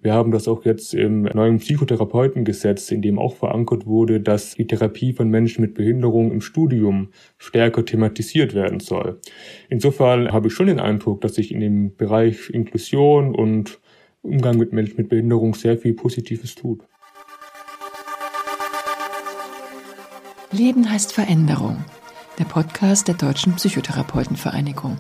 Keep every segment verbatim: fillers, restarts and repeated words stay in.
Wir haben das auch jetzt im neuen Psychotherapeutengesetz, in dem auch verankert wurde, dass die Therapie von Menschen mit Behinderung im Studium stärker thematisiert werden soll. Insofern habe ich schon den Eindruck, dass sich in dem Bereich Inklusion und Umgang mit Menschen mit Behinderung sehr viel Positives tut. Leben heißt Veränderung. Der Podcast der Deutschen Psychotherapeutenvereinigung.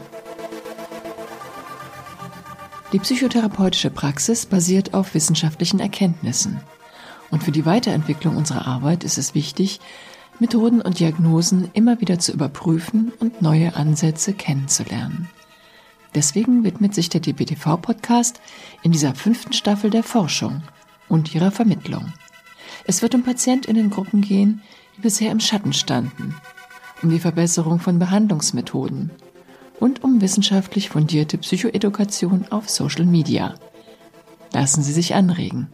Die psychotherapeutische Praxis basiert auf wissenschaftlichen Erkenntnissen. Und für die Weiterentwicklung unserer Arbeit ist es wichtig, Methoden und Diagnosen immer wieder zu überprüfen und neue Ansätze kennenzulernen. Deswegen widmet sich der D P T V-Podcast in dieser fünften Staffel der Forschung und ihrer Vermittlung. Es wird um PatientInnengruppen gehen, die bisher im Schatten standen, um die Verbesserung von Behandlungsmethoden und um wissenschaftlich fundierte Psychoedukation auf Social Media. Lassen Sie sich anregen.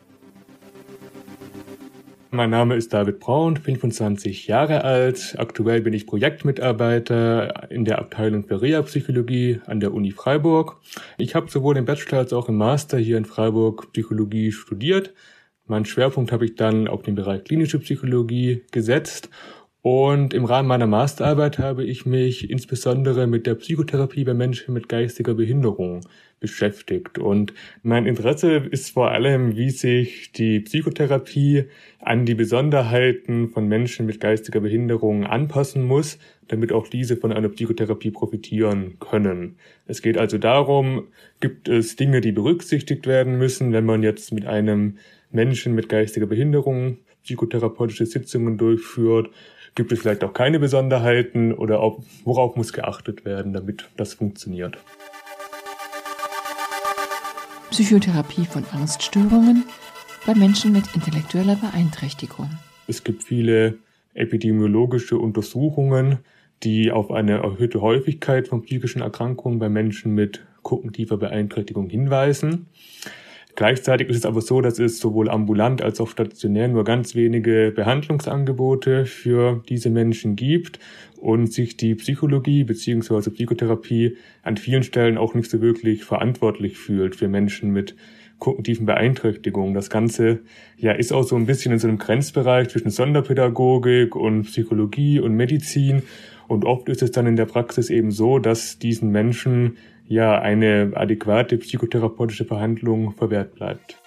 Mein Name ist David Braun, fünfundzwanzig Jahre alt. Aktuell bin ich Projektmitarbeiter in der Abteilung für Reha-Psychologie an der Uni Freiburg. Ich habe sowohl im Bachelor als auch im Master hier in Freiburg Psychologie studiert. Meinen Schwerpunkt habe ich dann auf den Bereich klinische Psychologie gesetzt. Und im Rahmen meiner Masterarbeit habe ich mich insbesondere mit der Psychotherapie bei Menschen mit geistiger Behinderung beschäftigt. Und mein Interesse ist vor allem, wie sich die Psychotherapie an die Besonderheiten von Menschen mit geistiger Behinderung anpassen muss, damit auch diese von einer Psychotherapie profitieren können. Es geht also darum, gibt es Dinge, die berücksichtigt werden müssen, wenn man jetzt mit einem Menschen mit geistiger Behinderung psychotherapeutische Sitzungen durchführt. Gibt es vielleicht auch keine Besonderheiten oder auch, worauf muss geachtet werden, damit das funktioniert? Psychotherapie von Angststörungen bei Menschen mit intellektueller Beeinträchtigung. Es gibt viele epidemiologische Untersuchungen, die auf eine erhöhte Häufigkeit von psychischen Erkrankungen bei Menschen mit kognitiver Beeinträchtigung hinweisen. Gleichzeitig ist es aber so, dass es sowohl ambulant als auch stationär nur ganz wenige Behandlungsangebote für diese Menschen gibt und sich die Psychologie bzw. Psychotherapie an vielen Stellen auch nicht so wirklich verantwortlich fühlt für Menschen mit kognitiven Beeinträchtigungen. Das Ganze ja ist auch so ein bisschen in so einem Grenzbereich zwischen Sonderpädagogik und Psychologie und Medizin. Und oft ist es dann in der Praxis eben so, dass diesen Menschen ja eine adäquate psychotherapeutische Behandlung verwehrt bleibt.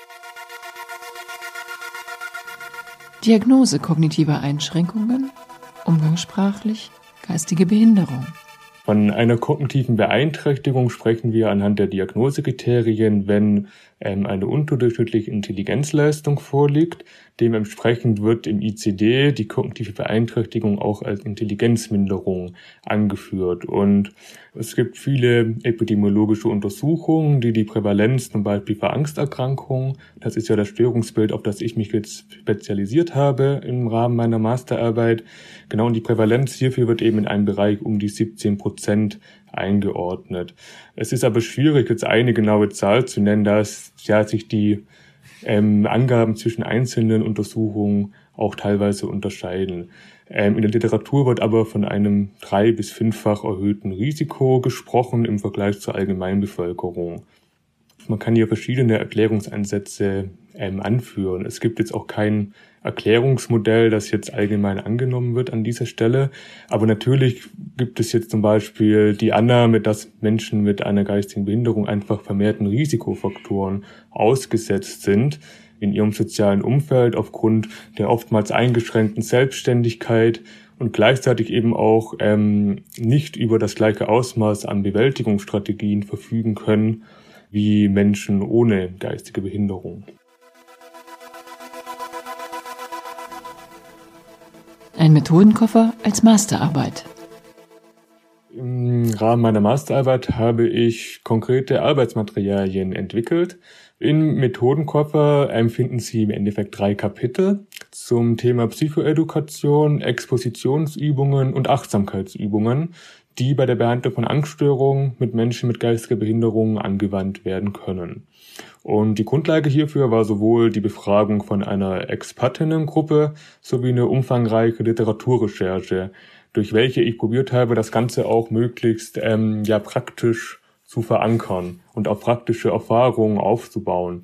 Diagnose kognitiver Einschränkungen, umgangssprachlich geistige Behinderung. Von einer kognitiven Beeinträchtigung sprechen wir anhand der Diagnosekriterien, wenn ähm, eine unterdurchschnittliche Intelligenzleistung vorliegt. Dementsprechend wird im I C D die kognitive Beeinträchtigung auch als Intelligenzminderung angeführt. Und es gibt viele epidemiologische Untersuchungen, die die Prävalenz zum Beispiel für Angsterkrankungen, das ist ja das Störungsbild, auf das ich mich jetzt spezialisiert habe im Rahmen meiner Masterarbeit, genau, und die Prävalenz hierfür wird eben in einem Bereich um die siebzehn Prozent eingeordnet. Es ist aber schwierig, jetzt eine genaue Zahl zu nennen, da es ja sich die ähm, Angaben zwischen einzelnen Untersuchungen auch teilweise unterscheiden. Ähm, in der Literatur wird aber von einem drei- bis fünffach erhöhten Risiko gesprochen im Vergleich zur Allgemeinbevölkerung. Man kann hier verschiedene Erklärungsansätze ähm, anführen. Es gibt jetzt auch kein Erklärungsmodell, das jetzt allgemein angenommen wird an dieser Stelle. Aber natürlich gibt es jetzt zum Beispiel die Annahme, dass Menschen mit einer geistigen Behinderung einfach vermehrten Risikofaktoren ausgesetzt sind in ihrem sozialen Umfeld aufgrund der oftmals eingeschränkten Selbstständigkeit und gleichzeitig eben auch ähm, nicht über das gleiche Ausmaß an Bewältigungsstrategien verfügen können wie Menschen ohne geistige Behinderung. Ein Methodenkoffer als Masterarbeit. Im Rahmen meiner Masterarbeit habe ich konkrete Arbeitsmaterialien entwickelt. Im Methodenkoffer finden Sie im Endeffekt drei Kapitel zum Thema Psychoedukation, Expositionsübungen und Achtsamkeitsübungen, die bei der Behandlung von Angststörungen mit Menschen mit geistiger Behinderung angewandt werden können. Und die Grundlage hierfür war sowohl die Befragung von einer Expertinnengruppe sowie eine umfangreiche Literaturrecherche, durch welche ich probiert habe, das Ganze auch möglichst ähm, ja praktisch zu verankern und auf praktische Erfahrungen aufzubauen.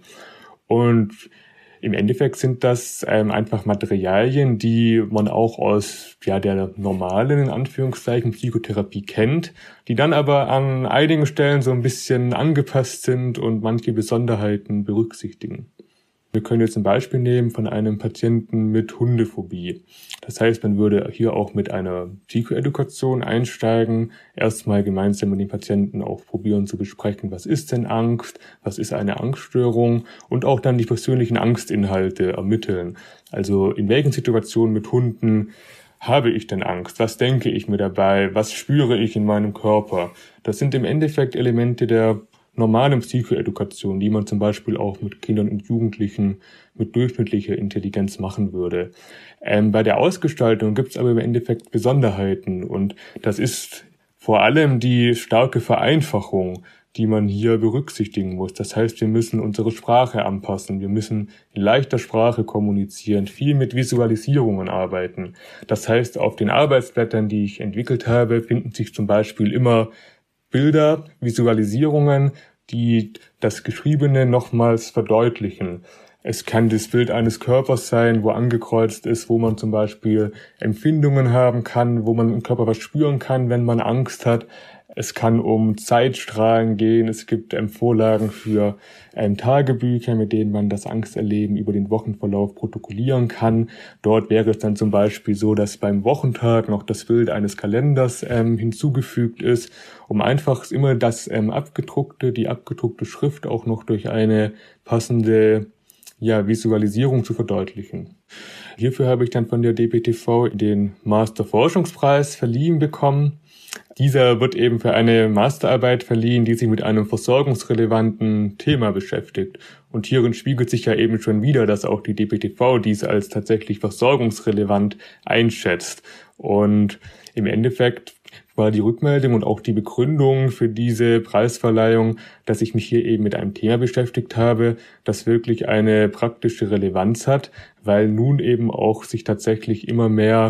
Und im Endeffekt sind das ähm, einfach Materialien, die man auch aus ja der normalen, in Anführungszeichen, Psychotherapie kennt, die dann aber an einigen Stellen so ein bisschen angepasst sind und manche Besonderheiten berücksichtigen. Wir können jetzt ein Beispiel nehmen von einem Patienten mit Hundephobie. Das heißt, man würde hier auch mit einer Psychoedukation einsteigen, erstmal gemeinsam mit dem Patienten auch probieren zu besprechen, was ist denn Angst, was ist eine Angststörung und auch dann die persönlichen Angstinhalte ermitteln. Also in welchen Situationen mit Hunden habe ich denn Angst? Was denke ich mir dabei? Was spüre ich in meinem Körper? Das sind im Endeffekt Elemente der normalen Psychoedukation, die man zum Beispiel auch mit Kindern und Jugendlichen mit durchschnittlicher Intelligenz machen würde. Ähm, bei der Ausgestaltung gibt es aber im Endeffekt Besonderheiten und das ist vor allem die starke Vereinfachung, die man hier berücksichtigen muss. Das heißt, wir müssen unsere Sprache anpassen, wir müssen in leichter Sprache kommunizieren, viel mit Visualisierungen arbeiten. Das heißt, auf den Arbeitsblättern, die ich entwickelt habe, finden sich zum Beispiel immer Bilder, Visualisierungen, die das Geschriebene nochmals verdeutlichen. Es kann das Bild eines Körpers sein, wo angekreuzt ist, wo man zum Beispiel Empfindungen haben kann, wo man im Körper was spüren kann, wenn man Angst hat. Es kann um Zeitstrahlen gehen. Es gibt ähm, Vorlagen für ähm, Tagebücher, mit denen man das Angsterleben über den Wochenverlauf protokollieren kann. Dort wäre es dann zum Beispiel so, dass beim Wochentag noch das Bild eines Kalenders ähm, hinzugefügt ist, um einfach immer das ähm, abgedruckte, die abgedruckte Schrift auch noch durch eine passende ja, Visualisierung zu verdeutlichen. Hierfür habe ich dann von der D P T V den Master-Forschungspreis verliehen bekommen. Dieser wird eben für eine Masterarbeit verliehen, die sich mit einem versorgungsrelevanten Thema beschäftigt. Und hierin spiegelt sich ja eben schon wieder, dass auch die D P T V dies als tatsächlich versorgungsrelevant einschätzt. Und im Endeffekt war die Rückmeldung und auch die Begründung für diese Preisverleihung, dass ich mich hier eben mit einem Thema beschäftigt habe, das wirklich eine praktische Relevanz hat, weil nun eben auch sich tatsächlich immer mehr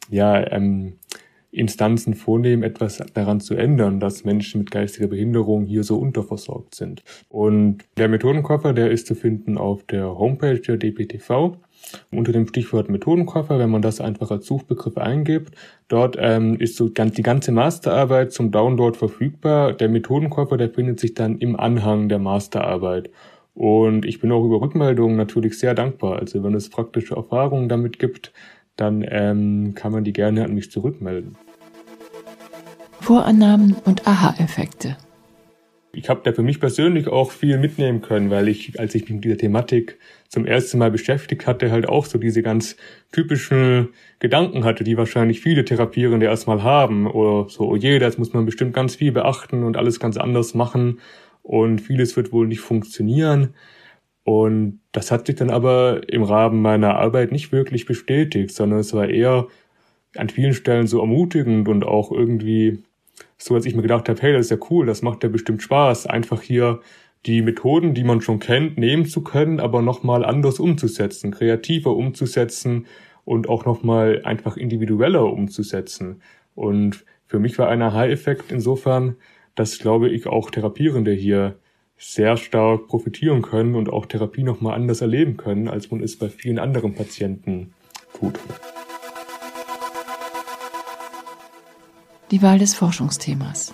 ja ähm, Instanzen vornehmen, etwas daran zu ändern, dass Menschen mit geistiger Behinderung hier so unterversorgt sind. Und der Methodenkoffer, der ist zu finden auf der Homepage der D P T V unter dem Stichwort Methodenkoffer, wenn man das einfach als Suchbegriff eingibt. Dort ähm, ist so ganz, die ganze Masterarbeit zum Download verfügbar. Der Methodenkoffer, der findet sich dann im Anhang der Masterarbeit. Und ich bin auch über Rückmeldungen natürlich sehr dankbar. Also wenn es praktische Erfahrungen damit gibt, dann ähm, kann man die gerne an mich zurückmelden. Vorannahmen und Aha-Effekte. Ich habe da für mich persönlich auch viel mitnehmen können, weil ich, als ich mich mit dieser Thematik zum ersten Mal beschäftigt hatte, halt auch so diese ganz typischen Gedanken hatte, die wahrscheinlich viele Therapierende erstmal haben. Oder so, oh je, das muss man bestimmt ganz viel beachten und alles ganz anders machen und vieles wird wohl nicht funktionieren. Und das hat sich dann aber im Rahmen meiner Arbeit nicht wirklich bestätigt, sondern es war eher an vielen Stellen so ermutigend und auch irgendwie so, dass ich mir gedacht habe, hey, das ist ja cool, das macht ja bestimmt Spaß, einfach hier die Methoden, die man schon kennt, nehmen zu können, aber nochmal anders umzusetzen, kreativer umzusetzen und auch nochmal einfach individueller umzusetzen. Und für mich war ein Aha-Effekt insofern, dass, glaube ich, auch Therapierende hier sehr stark profitieren können und auch Therapie nochmal anders erleben können, als man es bei vielen anderen Patienten tut. Die Wahl des Forschungsthemas.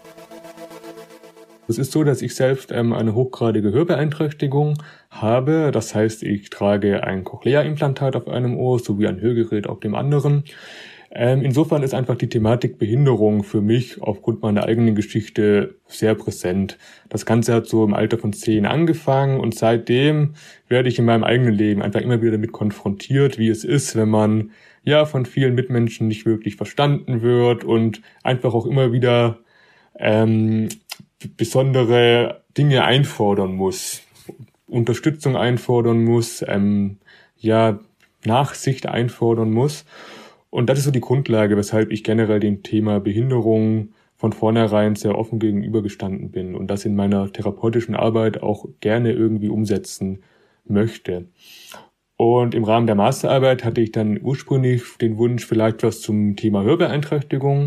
Es ist so, dass ich selbst ähm, eine hochgradige Hörbeeinträchtigung habe. Das heißt, ich trage ein Cochlea-Implantat auf einem Ohr sowie ein Hörgerät auf dem anderen. Ähm, insofern ist einfach die Thematik Behinderung für mich aufgrund meiner eigenen Geschichte sehr präsent. Das Ganze hat so im Alter von zehn angefangen und seitdem werde ich in meinem eigenen Leben einfach immer wieder damit konfrontiert, wie es ist, wenn man ja von vielen Mitmenschen nicht wirklich verstanden wird und einfach auch immer wieder ähm, besondere Dinge einfordern muss, Unterstützung einfordern muss, ähm, ja Nachsicht einfordern muss. Und das ist so die Grundlage, weshalb ich generell dem Thema Behinderung von vornherein sehr offen gegenübergestanden bin und das in meiner therapeutischen Arbeit auch gerne irgendwie umsetzen möchte. Und im Rahmen der Masterarbeit hatte ich dann ursprünglich den Wunsch, vielleicht was zum Thema Hörbeeinträchtigung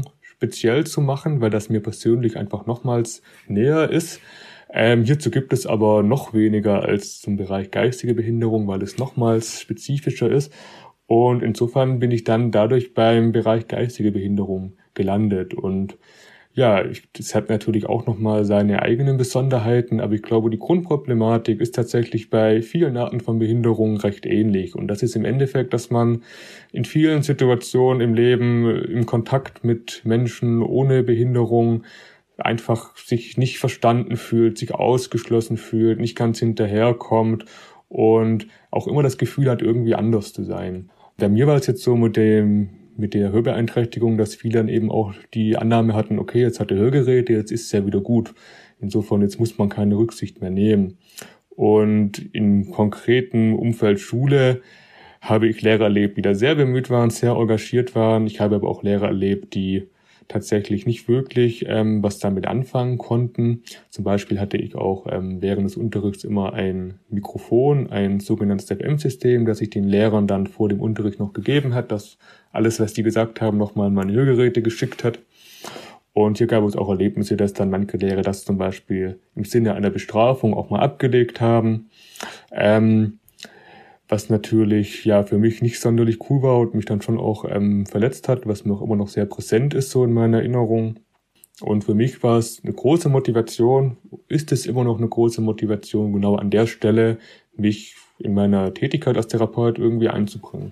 speziell zu machen, weil das mir persönlich einfach nochmals näher ist. Ähm, hierzu gibt es aber noch weniger als zum Bereich geistige Behinderung, weil es nochmals spezifischer ist. Und insofern bin ich dann dadurch beim Bereich geistige Behinderung gelandet. Und ja, ich, das hat natürlich auch nochmal seine eigenen Besonderheiten, aber ich glaube, die Grundproblematik ist tatsächlich bei vielen Arten von Behinderungen recht ähnlich. Und das ist im Endeffekt, dass man in vielen Situationen im Leben im Kontakt mit Menschen ohne Behinderung einfach sich nicht verstanden fühlt, sich ausgeschlossen fühlt, nicht ganz hinterherkommt und auch immer das Gefühl hat, irgendwie anders zu sein. Bei mir war es jetzt so mit dem mit der Hörbeeinträchtigung, dass viele dann eben auch die Annahme hatten, okay, jetzt hat er Hörgeräte, jetzt ist es ja wieder gut. Insofern, jetzt muss man keine Rücksicht mehr nehmen. Und im konkreten Umfeld Schule habe ich Lehrer erlebt, die da sehr bemüht waren, sehr engagiert waren. Ich habe aber auch Lehrer erlebt, die tatsächlich nicht wirklich ähm, was damit anfangen konnten. Zum Beispiel hatte ich auch ähm, während des Unterrichts immer ein Mikrofon, ein sogenanntes F M-System, das ich den Lehrern dann vor dem Unterricht noch gegeben hat, das alles, was die gesagt haben, nochmal in meine Hörgeräte geschickt hat. Und hier gab es auch Erlebnisse, dass dann manche Lehrer das zum Beispiel im Sinne einer Bestrafung auch mal abgelegt haben. Ähm, was natürlich ja für mich nicht sonderlich cool war und mich dann schon auch ähm, verletzt hat, was mir auch immer noch sehr präsent ist so in meiner Erinnerung. Und für mich war es eine große Motivation, ist es immer noch eine große Motivation, genau an der Stelle mich in meiner Tätigkeit als Therapeut irgendwie einzubringen.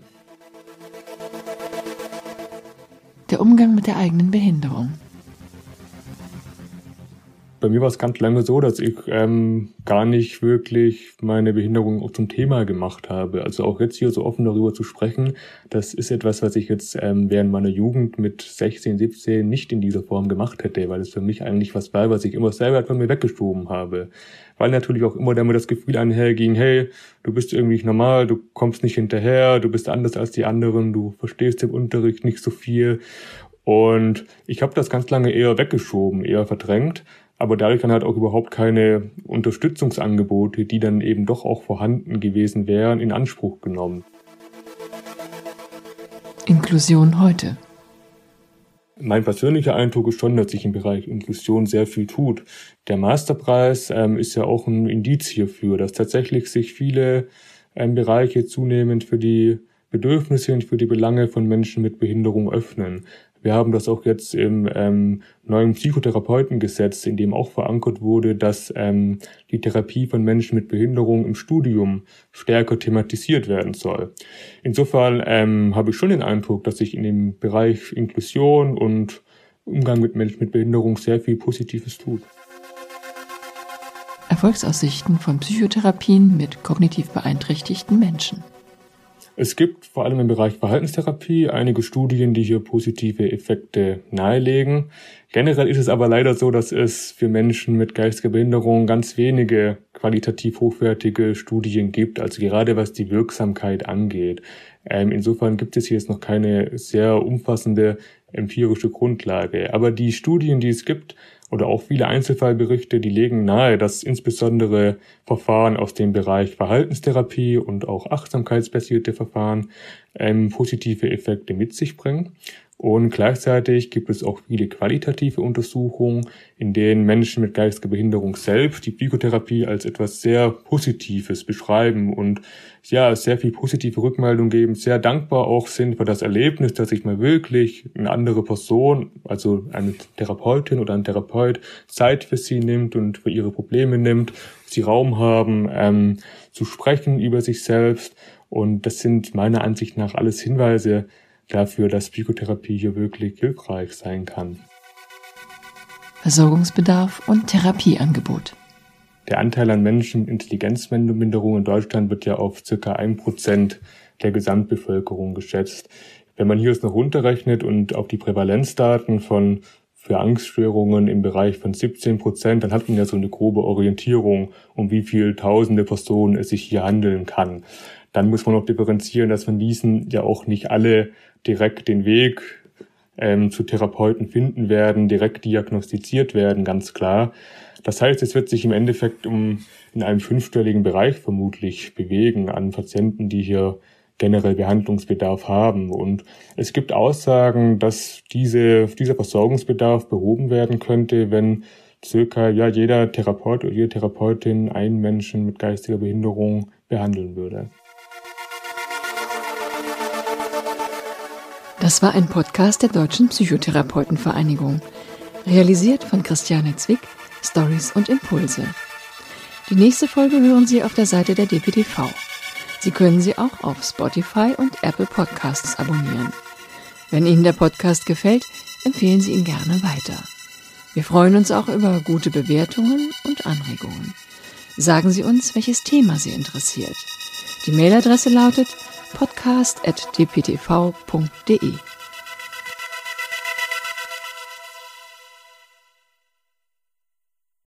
Der Umgang mit der eigenen Behinderung. Bei mir war es ganz lange so, dass ich ähm, gar nicht wirklich meine Behinderung auch zum Thema gemacht habe. Also auch jetzt hier so offen darüber zu sprechen, das ist etwas, was ich jetzt ähm, während meiner Jugend mit sechzehn, siebzehn nicht in dieser Form gemacht hätte, weil es für mich eigentlich was war, was ich immer selber von mir weggeschoben habe. Weil natürlich auch immer damit das Gefühl einherging, hey, du bist irgendwie nicht normal, du kommst nicht hinterher, du bist anders als die anderen, du verstehst im Unterricht nicht so viel. Und ich habe das ganz lange eher weggeschoben, eher verdrängt. Aber dadurch dann halt auch überhaupt keine Unterstützungsangebote, die dann eben doch auch vorhanden gewesen wären, in Anspruch genommen. Inklusion heute. Mein persönlicher Eindruck ist schon, dass sich im Bereich Inklusion sehr viel tut. Der Masterpreis ähm, ist ja auch ein Indiz hierfür, dass tatsächlich sich viele ähm, Bereiche zunehmend für die Bedürfnisse und für die Belange von Menschen mit Behinderung öffnen. Wir haben das auch jetzt im ähm, neuen Psychotherapeutengesetz, in dem auch verankert wurde, dass ähm, die Therapie von Menschen mit Behinderung im Studium stärker thematisiert werden soll. Insofern ähm, habe ich schon den Eindruck, dass sich in dem Bereich Inklusion und Umgang mit Menschen mit Behinderung sehr viel Positives tut. Erfolgsaussichten von Psychotherapien mit kognitiv beeinträchtigten Menschen. Es gibt vor allem im Bereich Verhaltenstherapie einige Studien, die hier positive Effekte nahelegen. Generell ist es aber leider so, dass es für Menschen mit geistiger Behinderung ganz wenige qualitativ hochwertige Studien gibt, also gerade was die Wirksamkeit angeht. Ähm, insofern gibt es hier jetzt noch keine sehr umfassende empirische Grundlage. Aber die Studien, die es gibt, oder auch viele Einzelfallberichte, die legen nahe, dass insbesondere Verfahren aus dem Bereich Verhaltenstherapie und auch achtsamkeitsbasierte Verfahren ähm, positive Effekte mit sich bringen. Und gleichzeitig gibt es auch viele qualitative Untersuchungen, in denen Menschen mit geistiger Behinderung selbst die Psychotherapie als etwas sehr Positives beschreiben und ja, sehr viel positive Rückmeldung geben, sehr dankbar auch sind für das Erlebnis, dass sich mal wirklich eine andere Person, also eine Therapeutin oder ein Therapeut, Zeit für sie nimmt und für ihre Probleme nimmt, sie Raum haben, ähm, zu sprechen über sich selbst. Und das sind meiner Ansicht nach alles Hinweise dafür, dass Psychotherapie hier wirklich hilfreich sein kann. Versorgungsbedarf und Therapieangebot. Der Anteil an Menschen mit Intelligenzminderung in Deutschland wird ja auf circa ein Prozent der Gesamtbevölkerung geschätzt. Wenn man hier es noch runterrechnet und auf die Prävalenzdaten von für Angststörungen im Bereich von siebzehn Prozent, dann hat man ja so eine grobe Orientierung, um wie viele tausende Personen es sich hier handeln kann. Dann muss man noch differenzieren, dass von diesen ja auch nicht alle direkt den Weg ähm, zu Therapeuten finden werden, direkt diagnostiziert werden, ganz klar. Das heißt, es wird sich im Endeffekt um in einem fünfstelligen Bereich vermutlich bewegen an Patienten, die hier generell Behandlungsbedarf haben. Und es gibt Aussagen, dass diese, dieser Versorgungsbedarf behoben werden könnte, wenn circa ja, jeder Therapeut oder jede Therapeutin einen Menschen mit geistiger Behinderung behandeln würde. Das war ein Podcast der Deutschen Psychotherapeutenvereinigung, realisiert von Christiane Zwick, Stories und Impulse. Die nächste Folge hören Sie auf der Seite der D P T V. Sie können sie auch auf Spotify und Apple Podcasts abonnieren. Wenn Ihnen der Podcast gefällt, empfehlen Sie ihn gerne weiter. Wir freuen uns auch über gute Bewertungen und Anregungen. Sagen Sie uns, welches Thema Sie interessiert. Die Mailadresse lautet podcast at d p t v punkt d e.